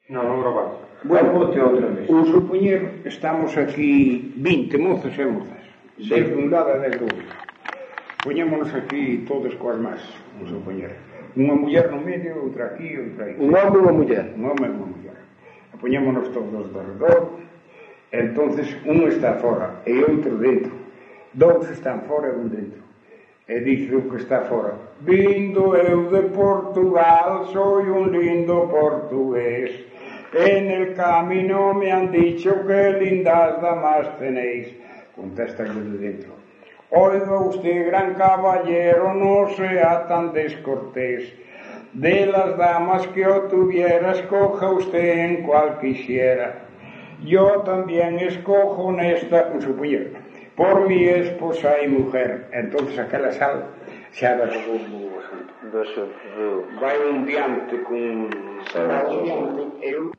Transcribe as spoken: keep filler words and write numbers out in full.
Non, non grabamos. Bueno, bote outra vez. Un supoñer, estamos aquí vinte mozos e mozas, desde un lado e desde o outro. Poñémonos aquí todos coas más, un supoñer. Unha muller no medio, outra aquí, outra aí. Un home e unha muller. Un home e unha muller. E poñémonos todos do redor. Entonces, un está fora e outro dentro. Dous están fora e un dentro. E dice o que está fora: vindo eu de Portugal, soy un lindo portugués. En el camino me han dicho que lindas damas tenéis. Contesta el de dentro: oiga usted, gran caballero, no sea tan descortés. De las damas que yo tuviera, escoja usted en cual quisiera. Yo también escojo en esta, un supoñer, por mi esposa y mujer. Entonces aquela sala xa va o asunto. Vai un diante con... Vai un diante,